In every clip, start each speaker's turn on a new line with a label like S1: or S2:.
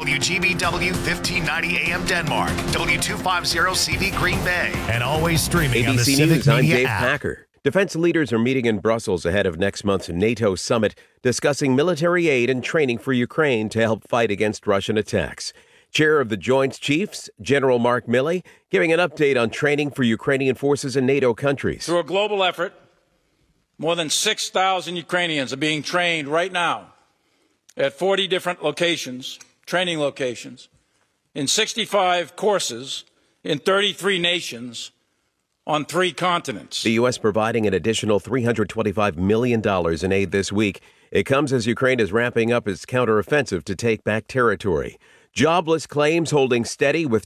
S1: WGBW 1590 AM Denmark, W250CV Green Bay, and always streaming on the
S2: ABC
S1: Civic
S2: News, I'm
S1: Media
S2: Dave
S1: app.
S2: Packer. Defense leaders are meeting in Brussels ahead of next month's NATO summit, discussing military aid and training for Ukraine to help fight against Russian attacks. Chair of the Joint Chiefs, General Mark Milley, giving an update on training for Ukrainian forces in NATO countries.
S3: Through a global effort, more than 6,000 Ukrainians are being trained right now at 40 different locations, training locations, in 65 courses in 33 nations on 3 continents.
S2: The U.S. providing an additional $325 million in aid this week. It comes as Ukraine is ramping up its counteroffensive to take back territory. Jobless claims holding steady with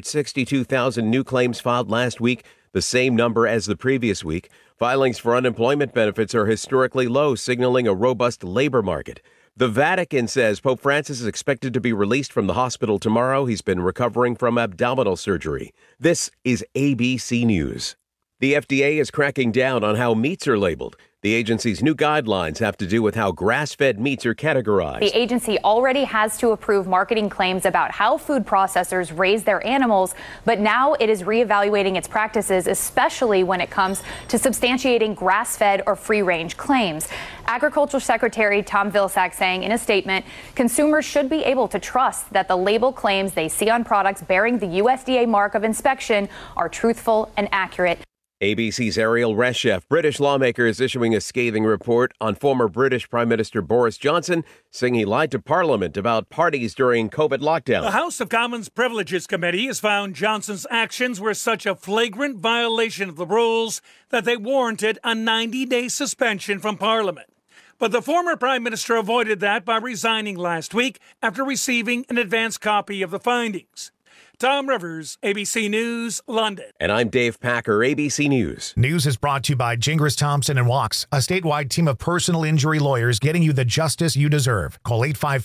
S2: 262,000 new claims filed last week, the same number as the previous week. Filings for unemployment benefits are historically low, signaling a robust labor market. The Vatican says Pope Francis is expected to be released from the hospital tomorrow. He's been recovering from abdominal surgery. This is ABC News. The FDA is cracking down on how meats are labeled. The agency's new guidelines have to do with how grass-fed meats are categorized.
S4: The agency already has to approve marketing claims about how food processors raise their animals, but now it is reevaluating its practices, especially when it comes to substantiating grass-fed or free-range claims. Agriculture Secretary Tom Vilsack saying in a statement, consumers should be able to trust that the label claims they see on products bearing the USDA mark of inspection are truthful and accurate.
S2: ABC's Ariel Reshef. British lawmakers issuing a scathing report on former British Prime Minister Boris Johnson, saying he lied to Parliament about parties during COVID lockdown.
S5: The House of Commons Privileges Committee has found Johnson's actions were such a flagrant violation of the rules that they warranted a 90-day suspension from Parliament. But the former Prime Minister avoided that by resigning last week after receiving an advance copy of the findings. Tom Rivers, ABC News, London.
S2: And I'm Dave Packer, ABC News.
S1: News is brought to you by Gingras Thompson and Walks, a statewide team of personal injury lawyers getting you the justice you deserve. Call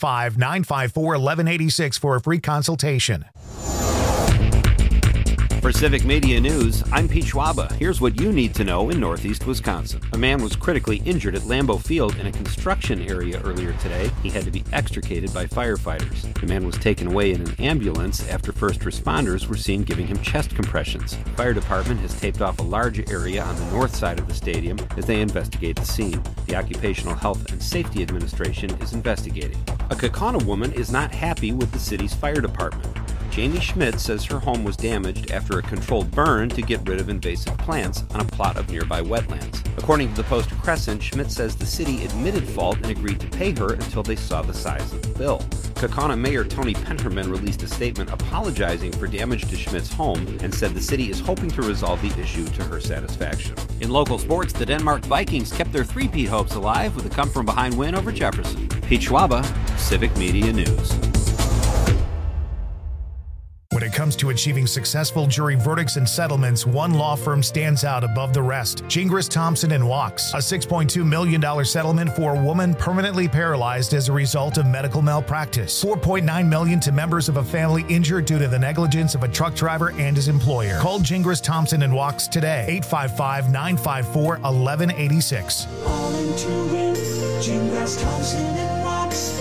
S1: 855-954-1186 for a free consultation.
S6: For Civic Media News, I'm Pete Schwaba. Here's what you need to know in northeast Wisconsin. A man was critically injured at Lambeau Field in a construction area earlier today. He had to be extricated by firefighters. The man was taken away in an ambulance after first responders were seen giving him chest compressions. The fire department has taped off a large area on the north side of the stadium as they investigate the scene. The Occupational Health and Safety Administration is investigating. A Kaukauna woman is not happy with the city's fire department. Jamie Schmidt says her home was damaged after a controlled burn to get rid of invasive plants on a plot of nearby wetlands. According to the Post-Crescent, Schmidt says the city admitted fault and agreed to pay her until they saw the size of the bill. Kaukauna Mayor Tony Penterman released a statement apologizing for damage to Schmidt's home and said the city is hoping to resolve the issue to her satisfaction. In local sports, the Denmark Vikings kept their three-peat hopes alive with a come-from-behind win over Jefferson. Pete Schwaba, Civic Media News.
S1: When it comes to achieving successful jury verdicts and settlements, one law firm stands out above the rest. Gingras Thompson and Walks, a $6.2 million settlement for a woman permanently paralyzed as a result of medical malpractice. $4.9 million to members of a family injured due to the negligence of a truck driver and his employer. Call Gingras Thompson and Walks today, 855-954-1186.
S7: All into it, Gingras Thompson and Walks,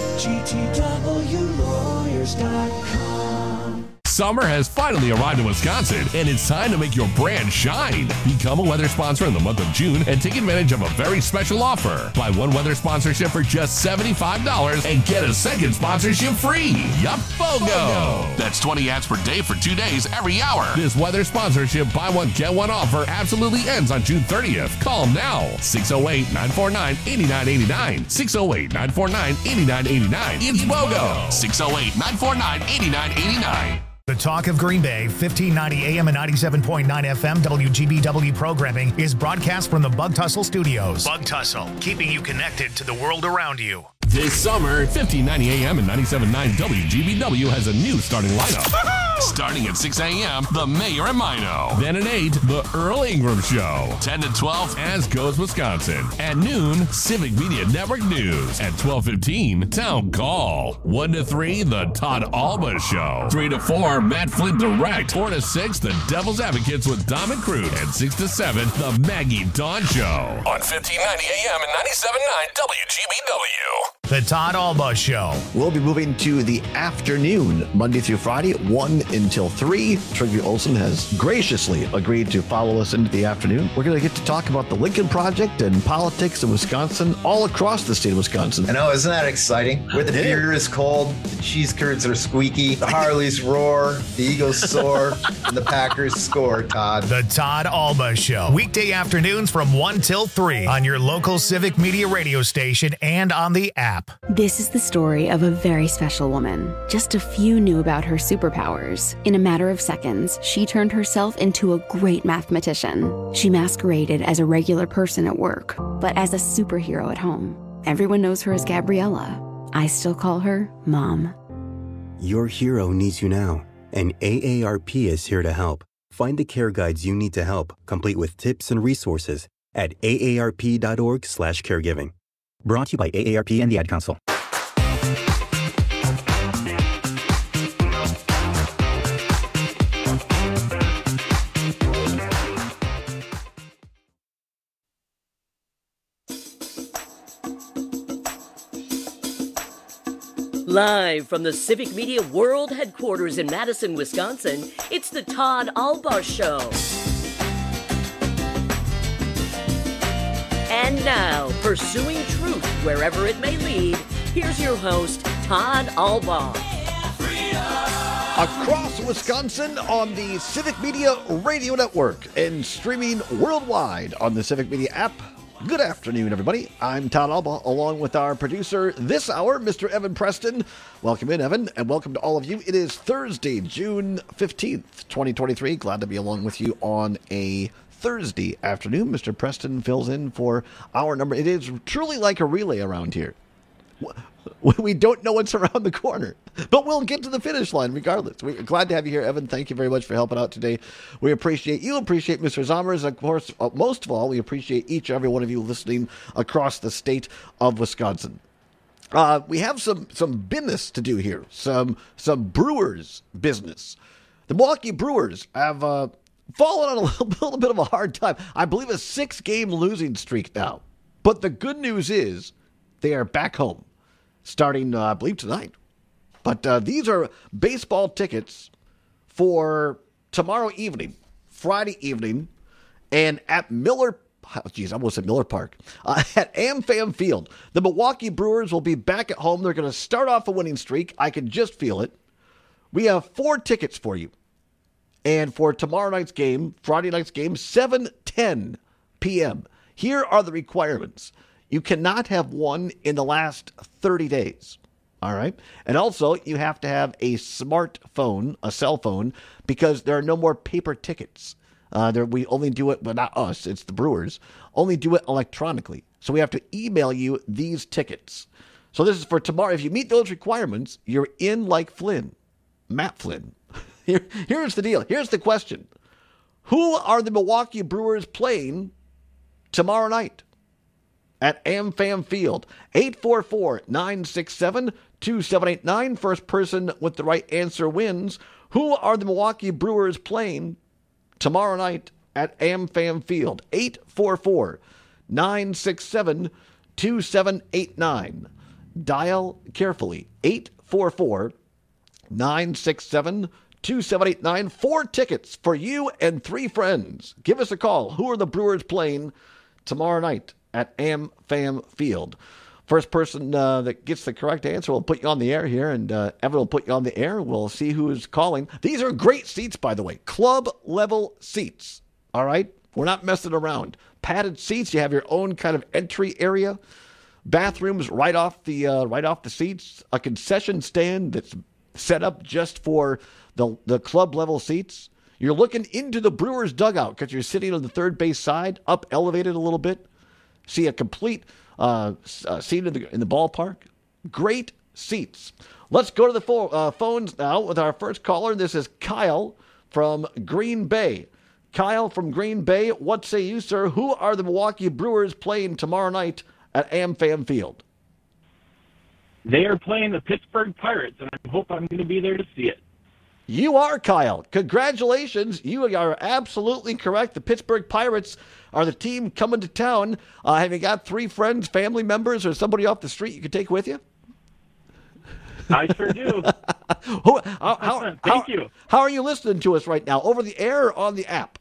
S7: GTWlawyers.com.
S8: Summer has finally arrived in Wisconsin, and it's time to make your brand shine. Become a weather sponsor in the month of June and take advantage of a very special offer. Buy one weather sponsorship for just $75 and get a second sponsorship free. Yup, BOGO! That's 20 ads per day for 2 days every hour. This weather sponsorship buy one, get one offer absolutely ends on June 30th. Call now. 608-949-8989. 608-949-8989. It's BOGO. 608-949-8989.
S1: The talk of Green Bay, 1590 AM and 97.9 FM WGBW programming is broadcast from the Bug Tussle Studios. Bug Tussle, keeping you connected to the world around you.
S8: This summer, 1590 AM and 97.9 WGBW has a new starting lineup. Starting at 6 a.m., The Mayor and Mino. Then at 8, The Earl Ingram Show. 10 to 12, As Goes Wisconsin. At noon, Civic Media Network News. At 12:15, Town Call. 1 to 3, The Todd Alba Show. 3 to 4, Matt Flint Direct. 4 to 6, The Devil's Advocates with Dom and Crute. And 6 to 7, The Maggie Dawn Show. On 1590 AM and 97.9 WGBW.
S1: The Todd Alba Show.
S9: We'll be moving to the afternoon, Monday through Friday, 1 until 3. Trygve Olsen has graciously agreed to follow us into the afternoon. We're going to get to talk about the Lincoln Project and politics in Wisconsin, all across the state of Wisconsin.
S10: I know, isn't that exciting? Where the beer is cold, the cheese curds are squeaky, the Harleys roar, the Eagles soar, and the Packers score, Todd.
S1: The Todd Alba Show. Weekday afternoons from 1 till 3 on your local Civic Media radio station and on the app.
S11: This is the story of a very special woman. Just a few knew about her superpowers. In a matter of seconds, she turned herself into a great mathematician. She masqueraded as a regular person at work, but as a superhero at home. Everyone knows her as Gabriella. I still call her Mom.
S12: Your hero needs you now, and AARP is here to help. Find the care guides you need to help, complete with tips and resources at aarp.org/caregiving. Brought to you by AARP and the Ad Council.
S13: Live from the Civic Media World Headquarters in Madison, Wisconsin, it's the Todd Alba Show. And now, pursuing truth wherever it may lead, here's your host, Todd Alba.
S9: Across Wisconsin on the Civic Media Radio Network and streaming worldwide on the Civic Media app. Good afternoon, everybody. I'm Todd Alba, along with our producer this hour, Mr. Evan Preston. Welcome in, Evan, and welcome to all of you. It is Thursday, June 15th, 2023. Glad to be along with you on a Thursday afternoon. Mr. Preston fills in for our number. It is truly like a relay around here. We don't know what's around the corner, but we'll get to the finish line regardless. We're glad to have you here, Evan. Thank you very much for helping out today. We appreciate you, appreciate Mr. Zommers. Of course, most of all, we appreciate each and every one of you listening across the state of Wisconsin. We have some business to do here, some Brewers business. The Milwaukee Brewers have fallen on a little bit of a hard time. I believe a 6-game losing streak now. But the good news is they are back home starting, I believe, tonight. But these are baseball tickets for tomorrow evening, Friday evening, and at Miller Park. At AmFam Field. The Milwaukee Brewers will be back at home. They're going to start off a winning streak. I can just feel it. We have 4 tickets for you. And for tomorrow night's game, Friday night's game, 7:10 p.m. Here are the requirements. You cannot have won in the last 30 days. All right. And also, you have to have a smartphone, a cell phone, because there are no more paper tickets. We only do it, but not us, it's the Brewers, only do it electronically. So we have to email you these tickets. So this is for tomorrow. If you meet those requirements, you're in like Flynn, Matt Flynn. Here's the deal. Here's the question. Who are the Milwaukee Brewers playing tomorrow night at AmFam Field? 844-967-2789. First person with the right answer wins. Who are the Milwaukee Brewers playing tomorrow night at AmFam Field? 844-967-2789. Dial carefully. 844-967-2789. 4 tickets for you and 3 friends. Give us a call. Who are the Brewers playing tomorrow night at AmFam Field? First person that gets the correct answer will put you on the air here, and Evan will put you on the air. We'll see who is calling. These are great seats, by the way. Club-level seats, all right? We're not messing around. Padded seats. You have your own kind of entry area. Bathrooms right off the seats. A concession stand that's set up just for the club-level seats. You're looking into the Brewers dugout because you're sitting on the third base side, up elevated a little bit. See a complete seat in the ballpark. Great seats. Let's go to the phones now with our first caller. This is Kyle from Green Bay. Kyle from Green Bay, what say you, sir? Who are the Milwaukee Brewers playing tomorrow night at AmFam Field?
S14: They are playing the Pittsburgh Pirates, and I hope I'm going to be there to see it.
S9: You are, Kyle. Congratulations. You are absolutely correct. The Pittsburgh Pirates are the team coming to town. Have you got 3 friends, family members, or somebody off the street you could take with you?
S14: I sure do.
S9: Thank
S14: you.
S9: How are you listening to us right now? Over the air or on the app?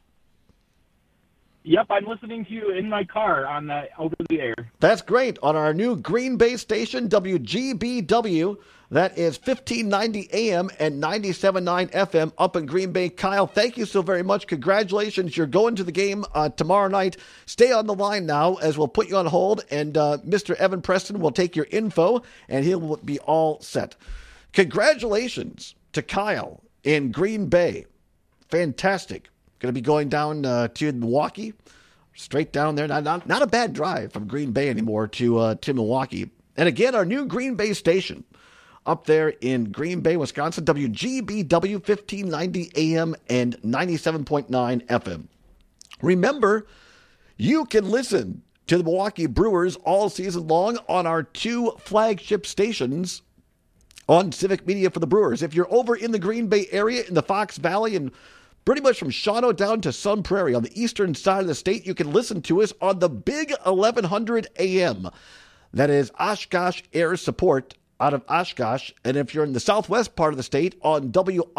S14: Yep, I'm listening to you in my car on the over the air.
S9: That's great. On our new Green Bay station, WGBW, that is 1590 AM and 97.9 FM up in Green Bay. Kyle, thank you so very much. Congratulations. You're going to the game tomorrow night. Stay on the line now as we'll put you on hold, and Mr. Evan Preston will take your info, and he'll be all set. Congratulations to Kyle in Green Bay. Fantastic. Going to be going down to Milwaukee, straight down there. Not a bad drive from Green Bay anymore to Milwaukee. And again, our new Green Bay station up there in Green Bay, Wisconsin, WGBW 1590 AM and 97.9 FM. Remember, you can listen to the Milwaukee Brewers all season long on our 2 flagship stations on Civic Media for the Brewers. If you're over in the Green Bay area, in the Fox Valley, and pretty much from Shawano down to Sun Prairie on the eastern side of the state, you can listen to us on the big 1100 AM. That is Oshkosh Air Support out of Oshkosh. And if you're in the southwest part of the state, on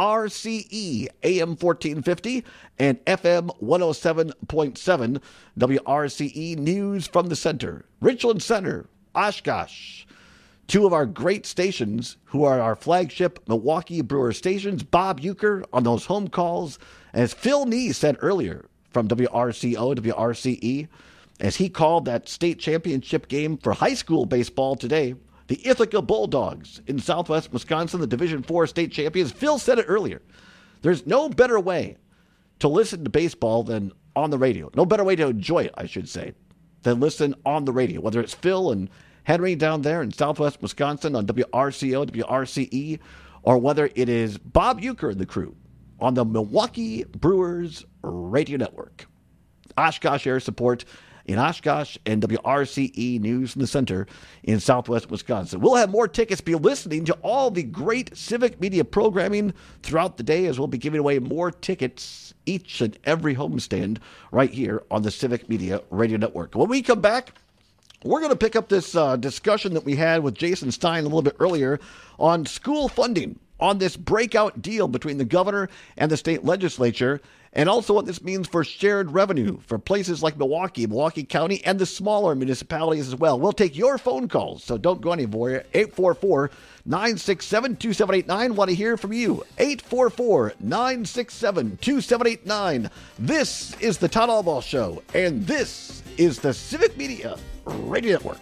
S9: WRCE AM 1450 and FM 107.7, WRCE News from the Center. Richland Center, Oshkosh. 2 of our great stations who are our flagship Milwaukee Brewer stations. Bob Uecker on those home calls. As Phil Nee said earlier from WRCO, WRCE, as he called that state championship game for high school baseball today, the Ithaca Bulldogs in southwest Wisconsin, the Division IV state champions. Phil said it earlier. There's no better way to listen to baseball than on the radio. No better way to enjoy it, I should say, than listen on the radio, whether it's Phil and Henry down there in southwest Wisconsin on WRCO, WRCE, or whether it is Bob Uecker and the crew on the Milwaukee Brewers Radio Network. Oshkosh Air Support in Oshkosh and WRCE News from the Center in southwest Wisconsin. We'll have more tickets. Be listening to all the great Civic Media programming throughout the day, as we'll be giving away more tickets each and every homestand right here on the Civic Media Radio Network. When we come back, we're going to pick up this discussion that we had with Jason Stein a little bit earlier on school funding, on this breakout deal between the governor and the state legislature, and also what this means for shared revenue for places like Milwaukee, Milwaukee County, and the smaller municipalities as well. We'll take your phone calls, so don't go anywhere. 844-967-2789. Want to hear from you. 844-967-2789. This is the Todd Albaugh Show, and this is the Civic Media Radio Network.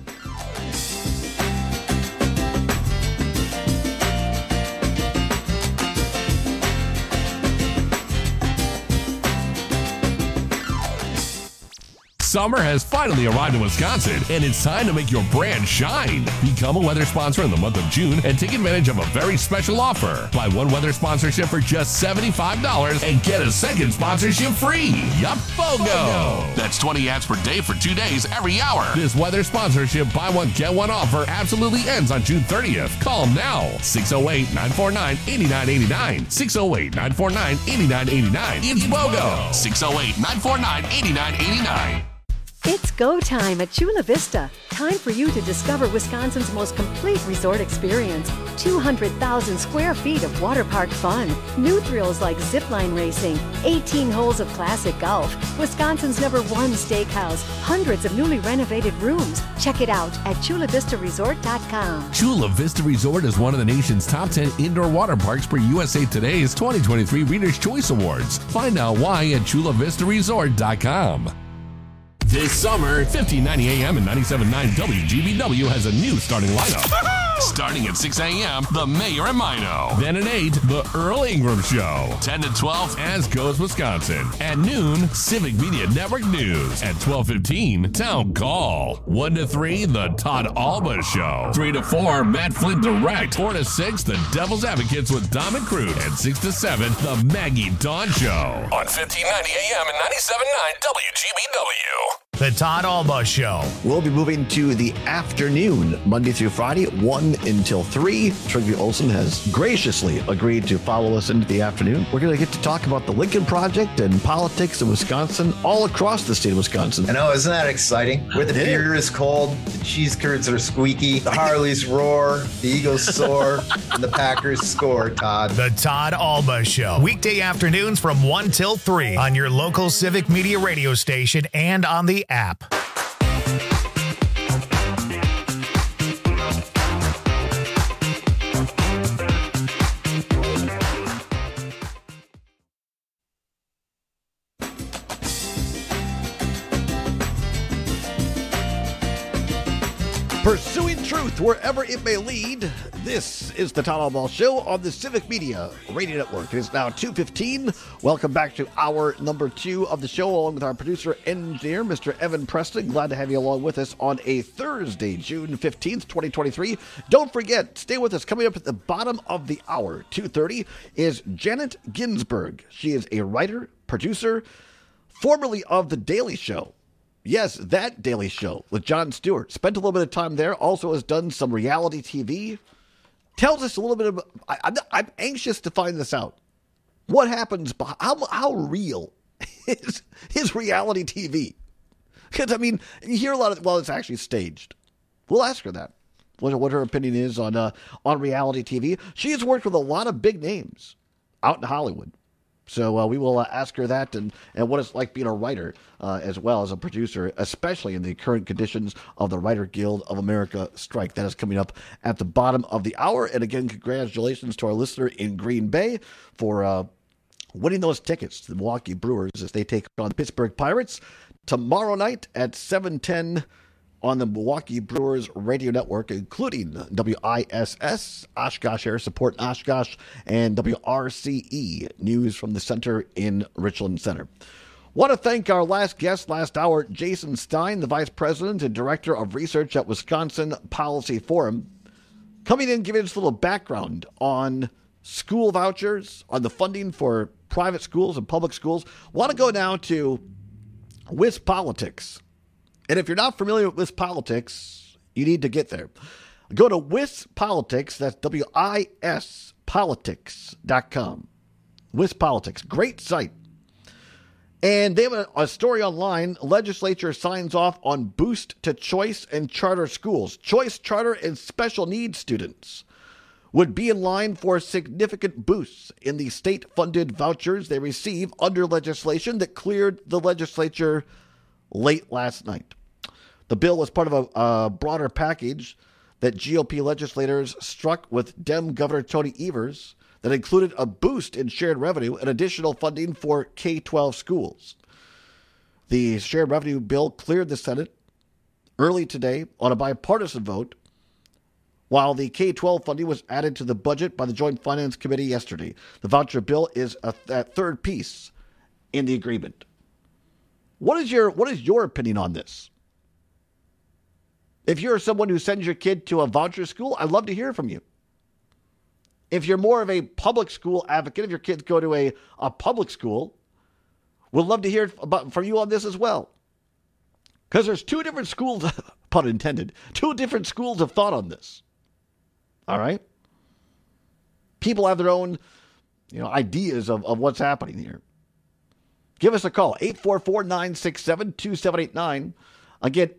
S8: Summer has finally arrived in Wisconsin, and it's time to make your brand shine. Become a weather sponsor in the month of June and take advantage of a very special offer. Buy 1 weather sponsorship for just $75 and get a second sponsorship free. Yup, BOGO! That's 20 ads per day for 2 days every hour. This weather sponsorship buy one, get one offer absolutely ends on June 30th. Call them now. 608-949-8989. 608-949-8989. It's BOGO! 608-949-8989.
S15: It's go time at Chula Vista. Time for you to discover Wisconsin's most complete resort experience. 200,000 square feet of water park fun, new thrills like zipline racing, 18 holes of classic golf, Wisconsin's #1 steakhouse, hundreds of newly renovated rooms. Check it out at ChulaVistaResort.com.
S8: Chula Vista Resort is one of the nation's top 10 indoor water parks per USA Today's 2023 Reader's Choice Awards. Find out why at ChulaVistaResort.com. This summer, 1590 AM and 97.9 WGBW has a new starting lineup. Starting at 6 a.m., The Mayor and Mino. Then at 8, The Earl Ingram Show. 10 to 12, As Goes Wisconsin. At noon, Civic Media Network News. At 12:15, Town Call. 1 to 3, The Todd Albaugh Show. 3 to 4, Matt Flint Direct. 4 to 6, The Devil's Advocates with Dom and Cruz. And 6 to 7, The Maggie Dawn Show. On 1590 AM and 97.9 WGBW.
S1: The Todd Alba Show.
S9: We'll be moving to the afternoon, Monday through Friday, 1 until 3. Trygve Olsen has graciously agreed to follow us into the afternoon. We're going to get to talk about the Lincoln Project and politics in Wisconsin, all across the state of Wisconsin.
S10: I know, isn't that exciting? Where the beer is cold, the cheese curds are squeaky, the Harleys roar, the Eagles soar, and the Packers score, Todd.
S1: The Todd Alba Show. Weekday afternoons from 1 till 3 on your local Civic Media radio station and on the app.
S9: Pursuing truth wherever it may lead. This is the Todd Alba Show on the Civic Media Radio Network. It is now 2:15. Welcome back to hour number 2 of the show, along with our producer engineer, Mr. Evan Preston. Glad to have you along with us on a Thursday, June 15th, 2023. Don't forget, stay with us. Coming up at the bottom of the hour, 2:30, is Janet Ginsburg. She is a writer, producer, formerly of The Daily Show. Yes, that Daily Show with Jon Stewart. Spent a little bit of time there. Also has done some reality TV. Tells us a little bit about... I'm anxious to find this out. What happens... How real is reality TV? Because, I mean, you hear a lot of... Well, it's actually staged. We'll ask her that. What her opinion is on reality TV. She has worked with a lot of big names out in Hollywood. So we will ask her that and what it's like being a writer as well as a producer, especially in the current conditions of the Writer Guild of America strike. That is coming up at the bottom of the hour. And again, congratulations to our listener in Green Bay for winning those tickets to the Milwaukee Brewers as they take on the Pittsburgh Pirates tomorrow night at 7:10 on the Milwaukee Brewers radio network, including WISS, Oshkosh Air Support in Oshkosh, and WRCE, News from the Center in Richland Center. Want to thank our last guest last hour, Jason Stein, the Vice President and Director of Research at Wisconsin Policy Forum, coming in giving us a little background on school vouchers, on the funding for private schools and public schools. Want to go now to WisPolitics. And if you're not familiar with WisPolitics, you need to get there. Go to WisPolitics, that's WISPolitics.com. WisPolitics, great site. And they have a story online. Legislature signs off on boost to choice and charter schools. Choice, charter, and special needs students would be in line for significant boosts in the state-funded vouchers they receive under legislation that cleared the legislature late last night. The bill was part of a broader package that GOP legislators struck with Dem Governor Tony Evers that included a boost in shared revenue and additional funding for K-12 schools. The shared revenue bill cleared the Senate early today on a bipartisan vote, while the K-12 funding was added to the budget by the Joint Finance Committee yesterday. The voucher bill is that third piece in the agreement. What is your opinion on this? If you're someone who sends your kid to a voucher school, I'd love to hear from you. If you're more of a public school advocate, if your kids go to a public school, we'd love to hear from you on this as well. Because there's two different schools, pun intended, two different schools of thought on this. All right? People have their own, ideas of what's happening here. Give us a call, 844-967-2789. Again,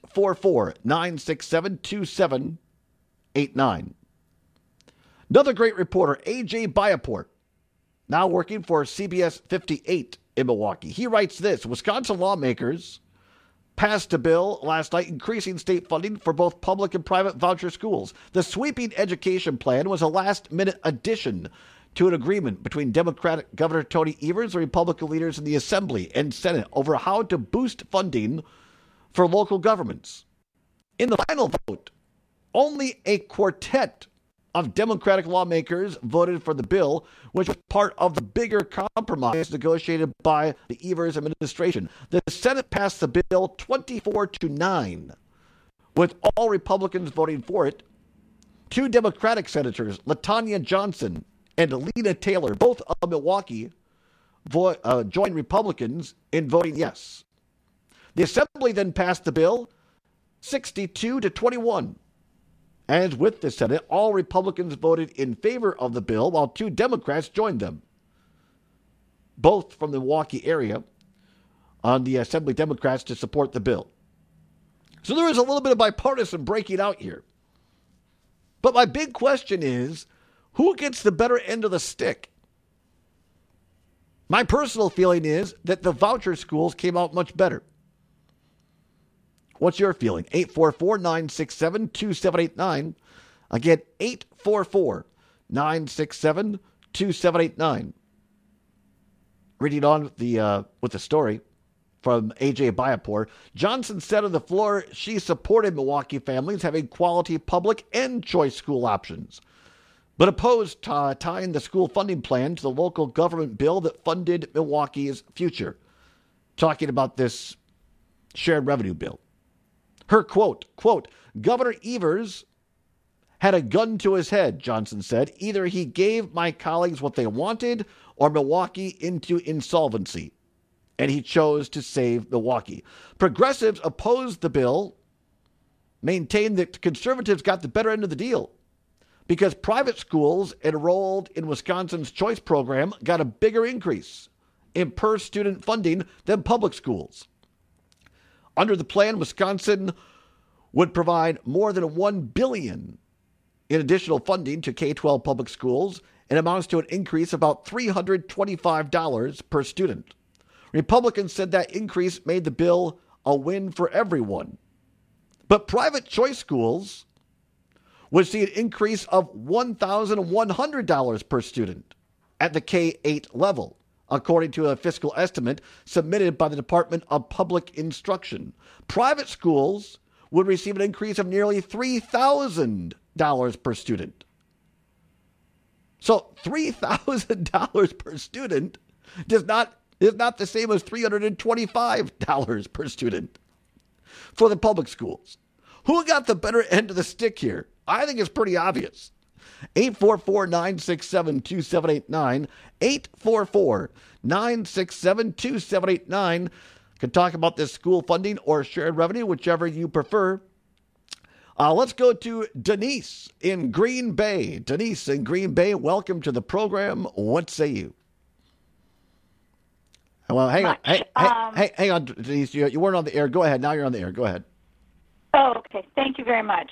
S9: 844-967-2789. Another great reporter, A.J. Biaport, now working for CBS 58 in Milwaukee. He writes this: Wisconsin lawmakers passed a bill last night increasing state funding for both public and private voucher schools. The sweeping education plan was a last-minute addition to an agreement between Democratic Governor Tony Evers and Republican leaders in the Assembly and Senate over how to boost funding for local governments. In the final vote, only a quartet of Democratic lawmakers voted for the bill, which was part of the bigger compromise negotiated by the Evers administration. The Senate passed the bill 24-9, with all Republicans voting for it. Two Democratic senators, LaTanya Johnson and Lena Taylor, both of Milwaukee, joined Republicans in voting yes. The Assembly then passed the bill 62-21. As with the Senate, all Republicans voted in favor of the bill, while 2 Democrats joined them, both from the Milwaukee area, on the Assembly Democrats to support the bill. So there is a little bit of bipartisan breaking out here. But my big question is, who gets the better end of the stick? My personal feeling is that the voucher schools came out much better. What's your feeling? 844-967-2789. Again, 844-967-2789. Reading on with the story from A.J. Bayapor. Johnson said on the floor she supported Milwaukee families having quality public and choice school options, but opposed tying the school funding plan to the local government bill that funded Milwaukee's future. Talking about this shared revenue bill. Her quote, Governor Evers had a gun to his head, Johnson said. Either he gave my colleagues what they wanted or Milwaukee into insolvency. And he chose to save Milwaukee. Progressives opposed the bill, maintained that conservatives got the better end of the deal because private schools enrolled in Wisconsin's choice program got a bigger increase in per-student funding than public schools. Under the plan, Wisconsin would provide more than $1 billion in additional funding to K-12 public schools and amounts to an increase of about $325 per student. Republicans said that increase made the bill a win for everyone. But private choice schools would see an increase of $1,100 per student at the K-8 level, according to a fiscal estimate submitted by the Department of Public Instruction. Private schools would receive an increase of nearly $3,000 per student. So $3,000 per student is not the same as $325 per student for the public schools. Who got the better end of the stick here? I think it's pretty obvious. 844-967-2789. 844-967-2789. Can talk about this school funding or shared revenue, whichever you prefer. Let's go to Denise in Green Bay. Denise in Green Bay, welcome to the program. What say you? Well, hang on. Hang on, Denise. You weren't on the air. Go ahead. Now you're on the air. Go ahead.
S16: Oh, okay. Thank you very much.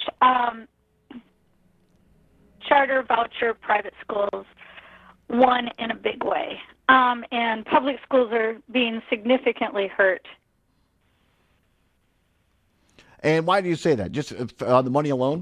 S16: Charter, voucher, private schools won in a big way. And public schools are being significantly hurt.
S9: And why do you say that? Just on the money alone?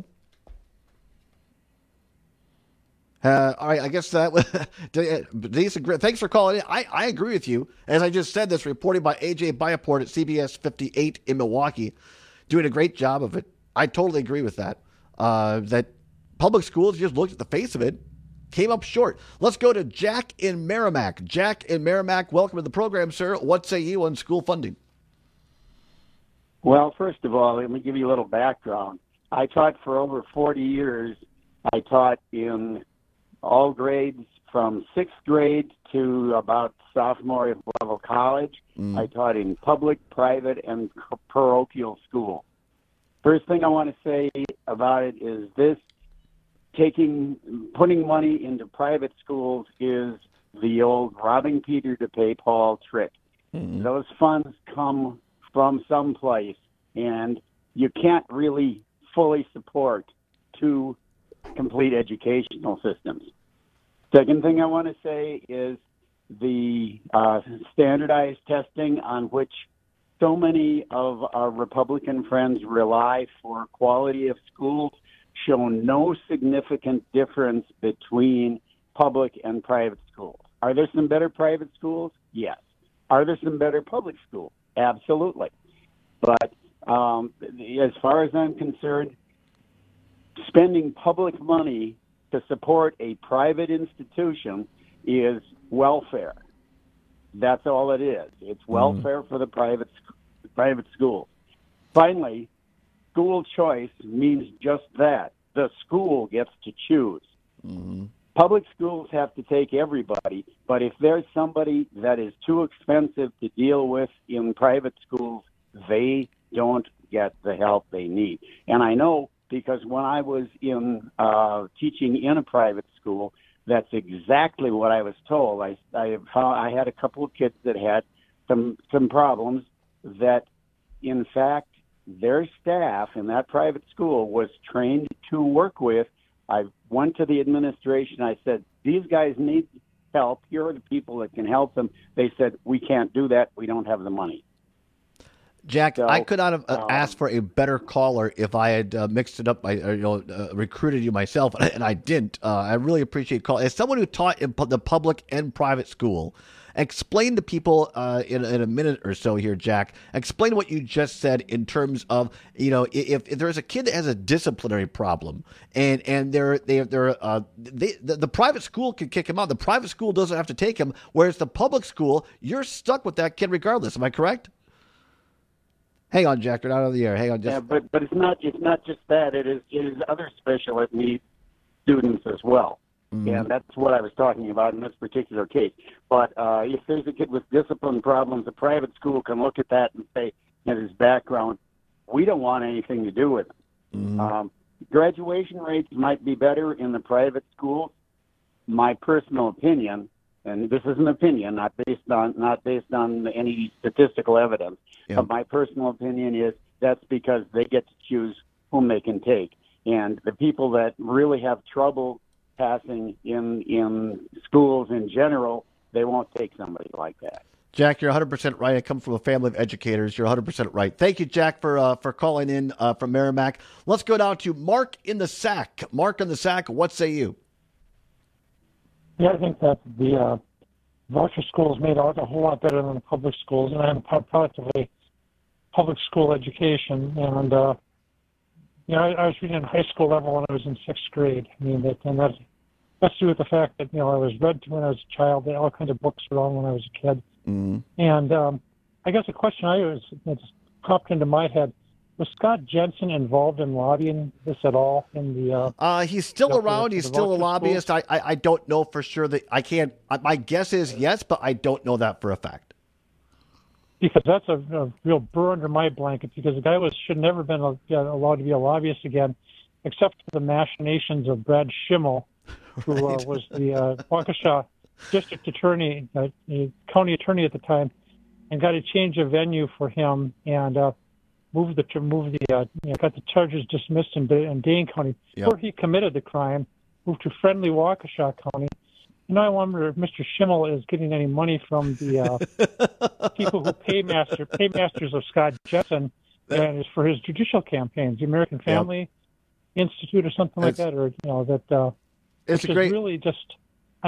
S9: All right, I guess that Denise, thanks for calling in. I agree with you. As I just said, this reported by A.J. Bayaport at CBS 58 in Milwaukee, doing a great job of it. I totally agree with that. That public schools, just looked at the face of it, came up short. Let's go to Jack in Merrimack. Jack in Merrimack, welcome to the program, sir. What say you on school funding?
S17: Well, first of all, let me give you a little background. I taught for over 40 years. I taught in all grades from 6th grade to about sophomore level college. I taught in public, private, and parochial school. First thing I want to say about it is this: putting money into private schools is the old robbing Peter to pay Paul trick. Those funds come from someplace, and you can't really fully support two complete educational systems. Second thing I want to say is the standardized testing on which so many of our Republican friends rely for quality of schools show no significant difference between public and private schools. Are there some better private schools? Yes. Are there some better public schools? Absolutely. But as far as I'm concerned, spending public money to support a private institution is welfare. That's all it is. It's welfare for the private schools. Finally, school choice means just that. The school gets to choose. Public schools have to take everybody, but if there's somebody that is too expensive to deal with in private schools, they don't get the help they need. And I know because when I was in teaching in a private school, that's exactly what I was told. I had a couple of kids that had some problems that, in fact, their staff in that private school was trained to work with. I went to the administration. I said, these guys need help. Here are the people that can help them. They said, we can't do that. We don't have the money.
S9: Jack, I could not have asked for a better caller if I had mixed it up, recruited you myself, and I didn't. I really appreciate calling. As someone who taught in the public and private school, explain to people in a minute or so here, Jack, explain what you just said in terms of, if there's a kid that has a disciplinary problem and the private school can kick him out. The private school doesn't have to take him, whereas the public school, you're stuck with that kid regardless. Am I correct? Hang on, Jack. You're not on the air. Hang on.
S17: Yeah, but it's not just that. It is other special ed needs students as well. Mm-hmm. And that's what I was talking about in this particular case. But if there's a kid with discipline problems, a private school can look at that and say, in his background, we don't want anything to do with him. Mm-hmm. Graduation rates might be better in the private schools. My personal opinion, and this is an opinion, not based on any statistical evidence. Yeah. But my personal opinion is that's because they get to choose whom they can take, and the people that really have trouble passing in schools in general, they won't take somebody like that.
S9: Jack, you're 100% right. I come from a family of educators. You're 100% right. Thank you, Jack, for calling in from Merrimack. Let's go down to Mark in the Sack. Mark in the Sack, what say you?
S18: Yeah, I think that the voucher schools made out a whole lot better than the public schools, and I'm a product of a public school education. And I was reading in high school level when I was in sixth grade. I mean, and that's to do with the fact that I was read to when I was a child. All kinds of books were on when I was a kid. Mm-hmm. And I guess the question that popped into my head. Was Scott Jensen involved in lobbying this at all?
S9: He's still around. He's still a lobbyist. I don't know for sure that I can't. My guess is yes, but I don't know that for a fact.
S18: Because that's a real burr under my blanket. Because the guy should never been allowed to be a lobbyist again, except for the machinations of Brad Schimmel, who was the Waukesha district attorney, county attorney at the time, and got a change of venue for him and. Got the charges dismissed in Dane County, where he committed the crime, moved to friendly Waukesha County. I wonder if Mr. Schimmel is getting any money from the people who paymasters of Scott Jensen for his judicial campaigns, the American Family Institute or something like that, or it's really just.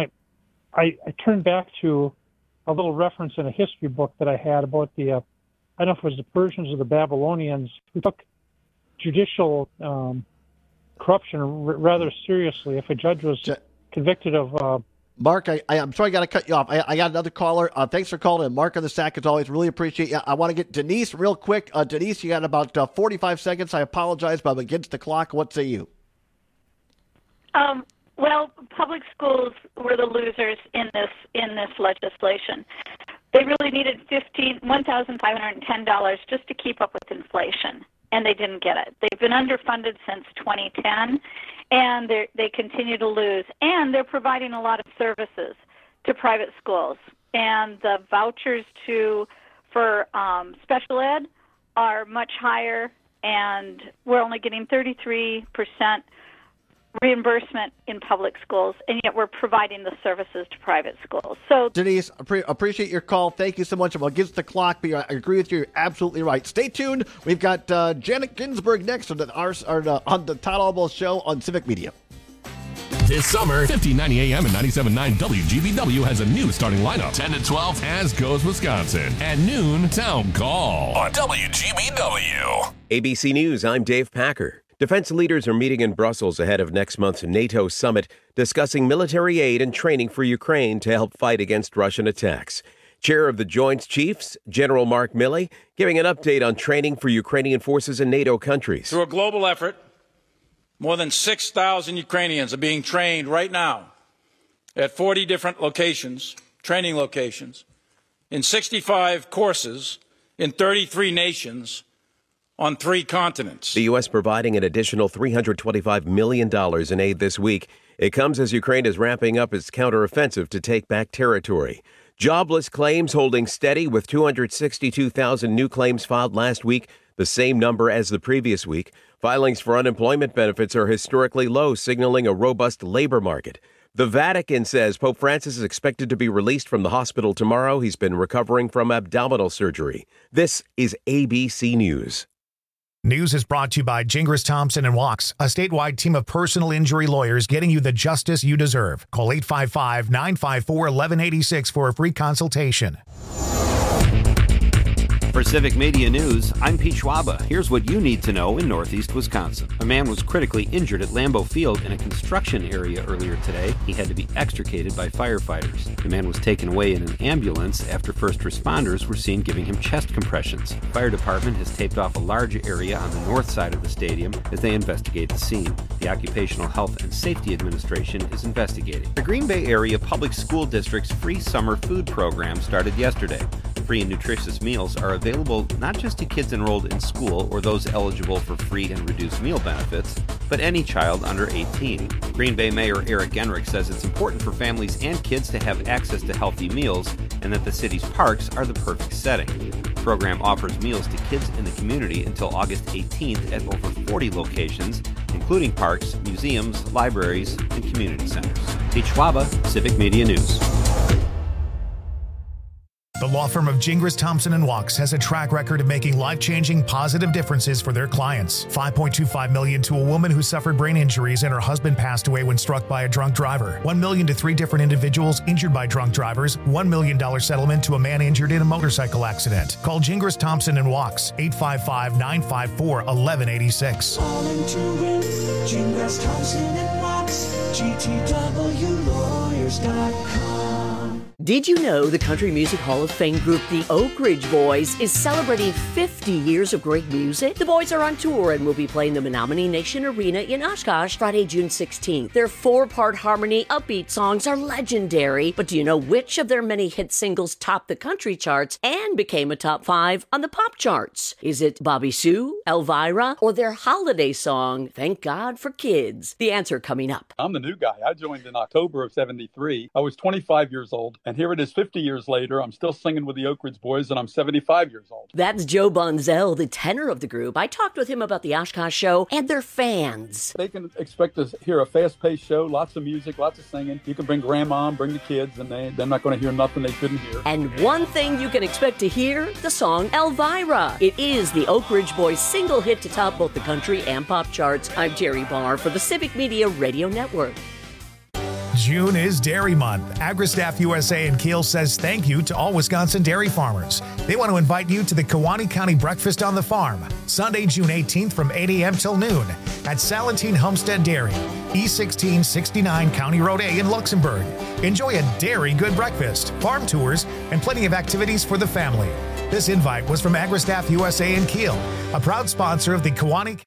S18: I turned back to a little reference in a history book that I had about the. I don't know if it was the Persians or the Babylonians who took judicial corruption rather seriously. If a judge was convicted of...
S9: Mark, I'm sorry I got to cut you off. I got another caller. Thanks for calling in. Mark on the Sack, as always. Really appreciate you. I want to get Denise real quick. Denise, you got about 45 seconds. I apologize, but I'm against the clock. What say you?
S16: Well, public schools were the losers in this legislation. They really needed $1,510 just to keep up with inflation, and they didn't get it. They've been underfunded since 2010, and they continue to lose. And they're providing a lot of services to private schools. And the vouchers for special ed are much higher, and we're only getting 33% reimbursement in public schools, and yet we're providing the services to private schools. So,
S9: Denise, appreciate your call. Thank you so much. I'm against the clock, but I agree with you. You're absolutely right. Stay tuned. We've got Janet Ginsburg next on the Todd Albo Show on Civic Media.
S8: This summer, 1590 AM and 97.9 WGBW has a new starting lineup. 10 to 12, As Goes Wisconsin. At noon, Town Call on WGBW.
S2: ABC News, I'm Dave Packer. Defense leaders are meeting in Brussels ahead of next month's NATO summit, discussing military aid and training for Ukraine to help fight against Russian attacks. Chair of the Joint Chiefs, General Mark Milley, giving an update on training for Ukrainian forces in NATO countries.
S3: Through a global effort, more than 6,000 Ukrainians are being trained right now at 40 different locations, training locations, in 65 courses in 33 nations on 3 continents.
S2: The U.S. providing an additional $325 million in aid this week. It comes as Ukraine is ramping up its counteroffensive to take back territory. Jobless claims holding steady with 262,000 new claims filed last week, the same number as the previous week. Filings for unemployment benefits are historically low, signaling a robust labor market. The Vatican says Pope Francis is expected to be released from the hospital tomorrow. He's been recovering from abdominal surgery. This is ABC News.
S1: News is brought to you by Gingras Thompson & Walks, a statewide team of personal injury lawyers getting you the justice you deserve. Call 855-954-1186 for a free consultation.
S6: For Civic Media News, I'm Pete Schwaba. Here's what you need to know in Northeast Wisconsin. A man was critically injured at Lambeau Field in a construction area earlier today. He had to be extricated by firefighters. The man was taken away in an ambulance after first responders were seen giving him chest compressions. The fire department has taped off a large area on the north side of the stadium as they investigate the scene. The Occupational Health and Safety Administration is investigating. The Green Bay Area Public School District's free summer food program started yesterday. Free and nutritious meals are available not just to kids enrolled in school or those eligible for free and reduced meal benefits, but any child under 18. Green Bay Mayor Eric Genrich says it's important for families and kids to have access to healthy meals and that the city's parks are the perfect setting. The program offers meals to kids in the community until August 18th at over 40 locations, including parks, museums, libraries, and community centers. Pete Schwaba, Civic Media News.
S1: The law firm of Gingras Thompson & Walks has a track record of making life-changing positive differences for their clients. $5.25 million to a woman who suffered brain injuries and her husband passed away when struck by a drunk driver. $1 million to 3 different individuals injured by drunk drivers. $1 million settlement to a man injured in a motorcycle accident. Call Gingras Thompson & Walks, 855-954-1186.
S7: Calling to win, Gingras Thompson & Walks, GTWlawyers.com.
S13: Did you know the Country Music Hall of Fame group, the Oak Ridge Boys, is celebrating 50 years of great music? The boys are on tour and will be playing the Menominee Nation Arena in Oshkosh Friday, June 16th. Their 4-part harmony, upbeat songs are legendary, but do you know which of their many hit singles topped the country charts and became a top 5 on the pop charts? Is it Bobby Sue, Elvira, or their holiday song, Thank God for Kids? The answer coming up.
S19: I'm the new guy. I joined in October of '73. I was 25 years old, and here it is 50 years later. I'm still singing with the Oak Ridge Boys, and I'm 75 years old.
S13: That's Joe Bonzell, the tenor of the group. I talked with him about the Oshkosh show and their fans.
S19: They can expect to hear a fast-paced show, lots of music, lots of singing. You can bring grandma, bring the kids, and they're not going to hear nothing they shouldn't hear.
S13: And one thing you can expect to hear, the song Elvira. It is the Oak Ridge Boys' single hit to top both the country and pop charts. I'm Terry Barr for the Civic Media Radio Network.
S1: June is Dairy Month. AgriStaff USA in Kiel says thank you to all Wisconsin dairy farmers. They want to invite you to the Kewaunee County Breakfast on the Farm, Sunday, June 18th from 8 a.m. till noon at Salentine Homestead Dairy, E1669 County Road A in Luxembourg. Enjoy a dairy good breakfast, farm tours, and plenty of activities for the family. This invite was from AgriStaff USA in Kiel, a proud sponsor of the Kewaunee.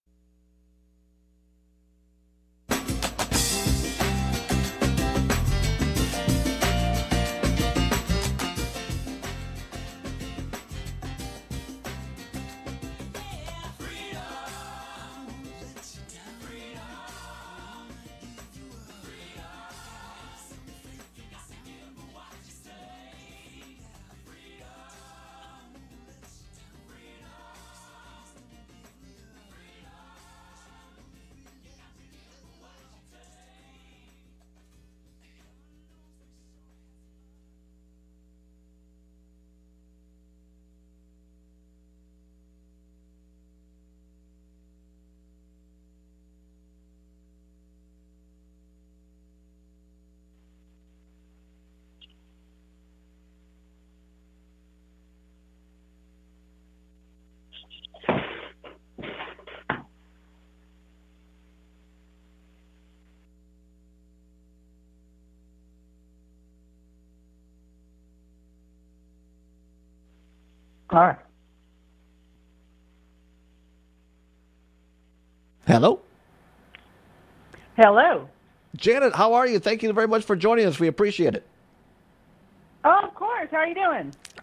S14: All right.
S9: Hello?
S20: Hello.
S9: Janet, how are you? Thank you very much for joining us. We appreciate it.
S20: Oh, of course. How are you doing?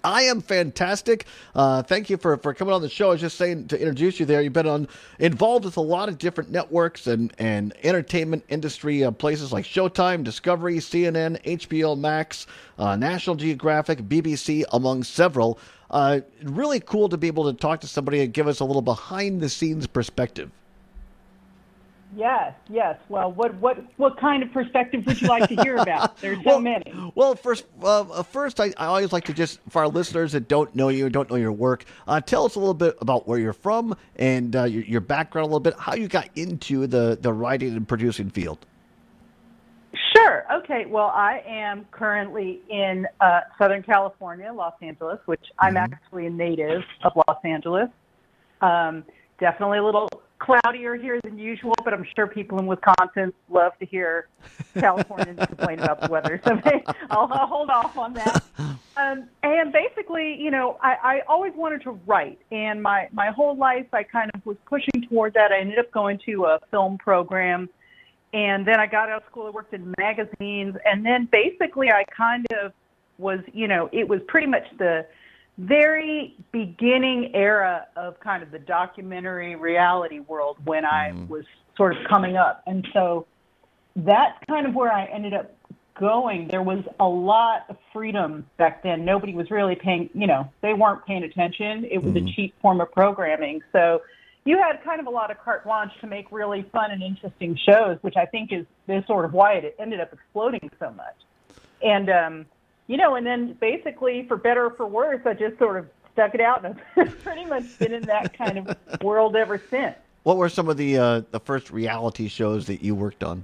S9: I am fantastic. Thank you for coming on the show. I was just saying to introduce you there. You've been involved with a lot of different networks and entertainment industry places like Showtime, Discovery, CNN, HBO Max, National Geographic, BBC, among several. Really cool to be able to talk to somebody and give us a little behind-the-scenes perspective.
S20: Yes. Well, what kind of perspective would you like to hear about? There's so many.
S9: Well, first, I always like to just, for our listeners that don't know you, don't know your work, tell us a little bit about where you're from and your background a little bit, how you got into the writing and producing field.
S20: Sure. Okay. Well, I am currently in Southern California, Los Angeles, which I'm actually a native of Los Angeles. Definitely a little cloudier here than usual, but I'm sure people in Wisconsin love to hear Californians complain about the weather. So I'll hold off on that. And basically, I always wanted to write. And my whole life, I kind of was pushing toward that. I ended up going to a film program. And then I got out of school, I worked in magazines. And then basically I kind of was, it was pretty much the very beginning era of kind of the documentary reality world when I was sort of coming up. And so that's kind of where I ended up going. There was a lot of freedom back then. Nobody was really paying, they weren't paying attention. It was a cheap form of programming. So you had kind of a lot of carte blanche to make really fun and interesting shows, which I think is sort of why it ended up exploding so much. And, and then basically, for better or for worse, I just sort of stuck it out, and I've pretty much been in that kind of world ever since.
S9: What were some of the first reality shows that you worked on?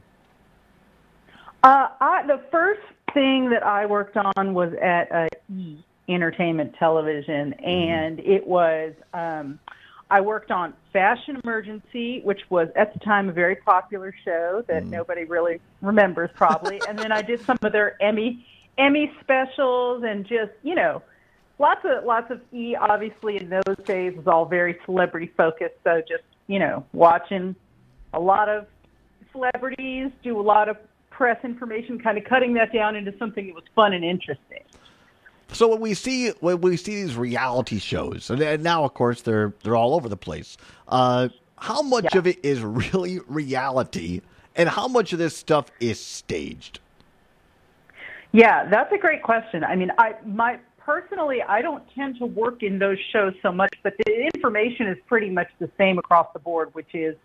S20: The first thing that I worked on was at E! Entertainment Television, and it was I worked on Fashion Emergency, which was at the time a very popular show that nobody really remembers probably, and then I did some of their Emmy specials and just, lots of E! Obviously in those days was all very celebrity focused. So just, watching a lot of celebrities do a lot of press information, kind of cutting that down into something that was fun and interesting.
S9: So when we see these reality shows, and now of course they're all over the place, how much of it is really reality and how much of this stuff is staged?
S20: Yeah, that's a great question. I mean, personally, I don't tend to work in those shows so much, but the information is pretty much the same across the board, which is